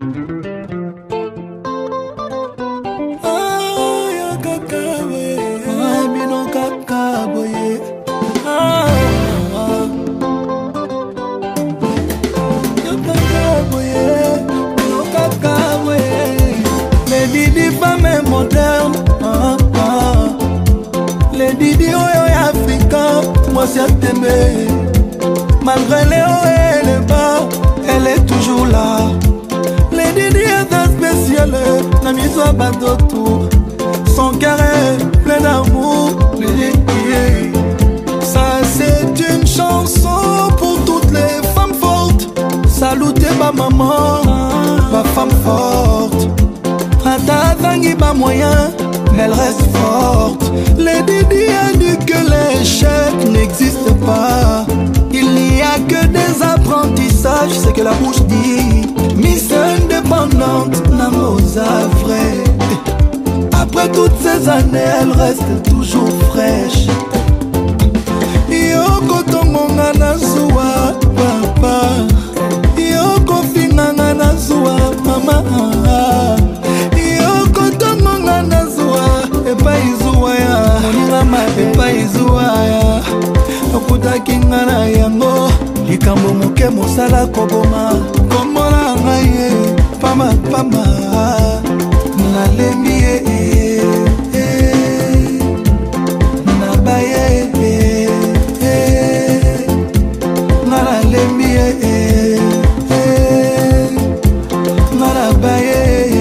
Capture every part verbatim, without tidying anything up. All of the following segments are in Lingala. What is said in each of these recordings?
Malgré les hauts et les bas, elle est toujours là. Lady Di est un spécial, la mise à bateau tout. Son cœur est plein d'amour. Lady Di, ça c'est une chanson pour toutes les femmes fortes. Salutez ma maman, ma femme forte. Ata tangi ma moyen, elle reste forte. Lady Di a dit que l'échec n'existe pas. Il n'y a que des apprentissages, c'est que la bouche dit. Miss indépendante, Namosa vrai. Après toutes ces années, elle reste toujours fraîche. Yoko tomonga na zuwa, papa. Yoko finanga na zuwa, mama. Yoko tomonga na zuwa, epa izuwa ya. Moninga ma epa izuwa ya. Okutaki nga na yango likambo moke mosala koboma komona ngai pama pama nalembi ye nabaye nga nalembi ye nga nabaye.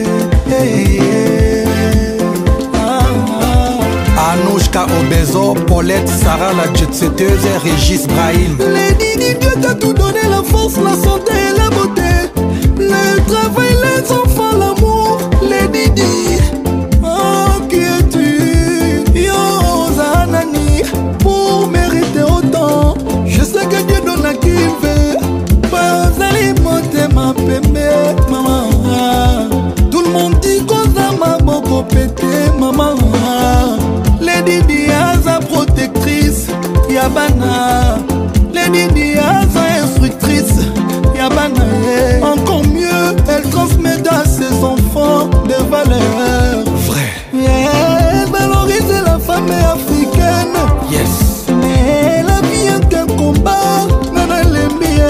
Anouchka Obezo, Paulette, Sarah la jet-setteuse et Régis Brahim. Lady Di, Dieu t'a tout donné, la force, la santé et la beauté. Le travail, les enfants, l'amour. Lady Di, oh qui es-tu? Yo Zanani, pour mériter autant. Je sais que Dieu donne à qui il veut. Pas allez monter ma pembe, maman. Tout le monde dit qu'on a ma beaucoup pété, maman. Lady Di sa protectrice, Yabana. Lady Di sa instructrice, Yabana. Encore mieux, elle transmet à ses enfants des valeurs. Vrai. Yeah, elle valorise la femme africaine. Yes. Mais la vie est un combat. Nana Lembi.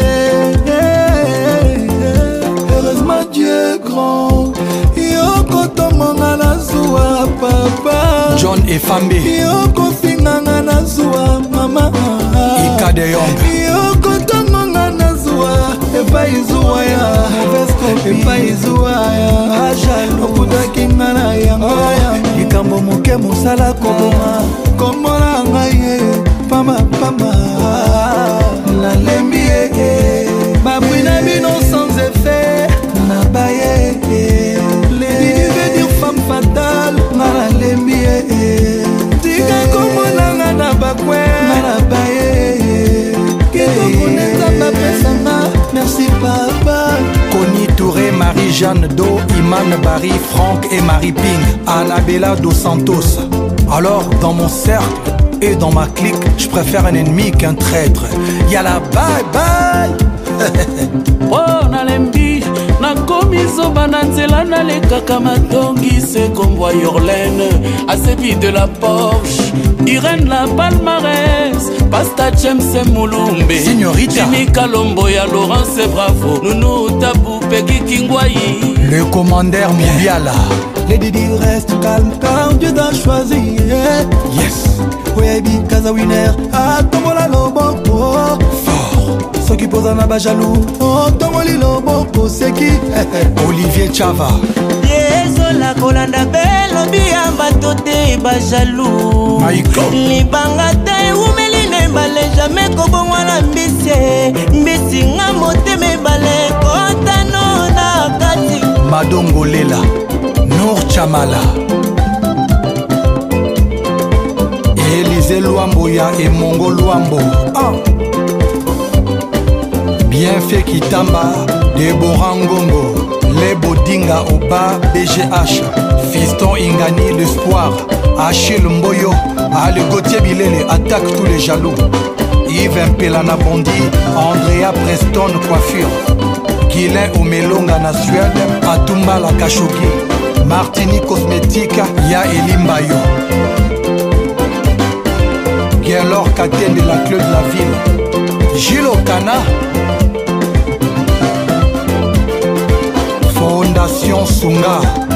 Heureusement Dieu est grand. Yoko tomanga na zuwa papa. John et Fambi. Yoko finganga na zuwa mama. Ika de Yong. Yoko tomanga na zuwa epa izuwa ya. Epa izuwa ya. Ajalo kutaki nga na yango. Likambo moke mosala koboma. Komona ngai pama pama. Nalembi ye. Babwina bino sans effet. Nabaye. Lady Di veut dire femme fatale. Nana lembi tika komona nga na bakwe. Nana baye. Kito koneta bapesanga. Merci papa. Connie Touré, Marie-Jeanne Do, Iman Barry, Franck et Marie Ping, Annabella Dos Santos. Alors dans mon cercle et dans ma clique, je préfère un ennemi qu'un traître. Yala bye bye. Oh nalembi nakomi zoba na nzela nalekaka matongi se kombo Yorlene asebi de la Porsche Irène la Palmarès Pasta James Moulumbe Signorita Jimmy Kalombo ya Laurence Bravo Nounou Tabou Peggy Kingwayi le commandeur Moubiala. Lady Di reste calme car Dieu t'a choisi. Yes. Webi Kaza winner Atomola loboko Fort. Ceux qui posent un abat jaloux Otomoli loboko c'est qui? Olivier Chava. Yezola kolanda belobi ya bato te ba jaloux. Libanga te umeli ne bale jamais kobongwa na mbisi. Mbisi nga motema bale kotano na kati. Madongo Lela, Nour Chamala, Élisée Luamboya et Mongo Luambo. Ah. Bienfait Kitamba, Deborah Ngongo, Les Bodinga Oba, B G H, Fiston Ingani, l'espoir, Achille Mboyo, Ale Gauthier Bilele, attaque tous les jaloux. Yves Impelana Bondi, Andrea Preston Coiffure, Guilain Omelonga na Suède, Atumba la Kashogi, Martini Cosmétique, Ya Elimbayo, Guélor Katende de la Clé de la Ville, Gilles Okana, Fondation Sunga,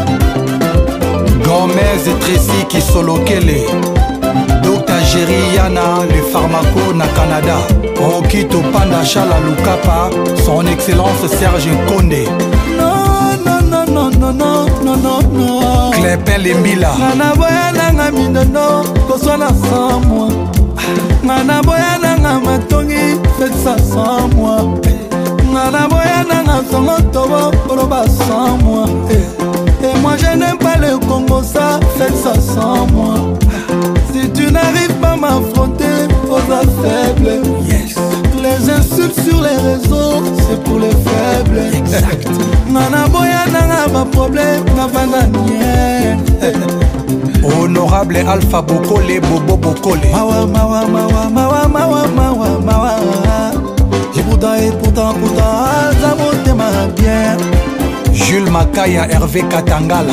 Gomez et Tracy qui Solokele, Docteur Geriana, le pharmaco na Canada, Okito Panda Chala Lukapa, son excellence Serge Nkonde. Non, non, non, non, non, non, non, non, non. Clepin Lembila. Nana boya nanga minono, koswana sans moi. Nana boya nanga matongi, faites ça sans moi. Nana boya nanga songo tobo, koloba sans moi. Et moi je n'aime pas le Congo, ça, faites ça sans moi. Si tu n'arrives pas à m'affronter, aux faible. Yes. Les insultes sur les réseaux, c'est pour les faibles. Exact. Nana boya nanga ma problème, na bananier. Honorable Alpha Bokole, Bobo Bokole. Mawa, mawa, mawa, mawa, mawa, mawa, mawa. Et pourtant, et pourtant, pourtant, ça monte ma bien. Jules Makaya, Hervé Katangala,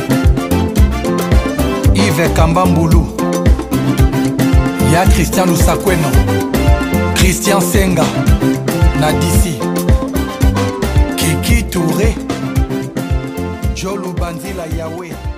Yves Kambamboulou, Ya Christian Lusakweno, Christian Senga, Nadisi, Kiki Touré, Joe Lubanzila Yahweh.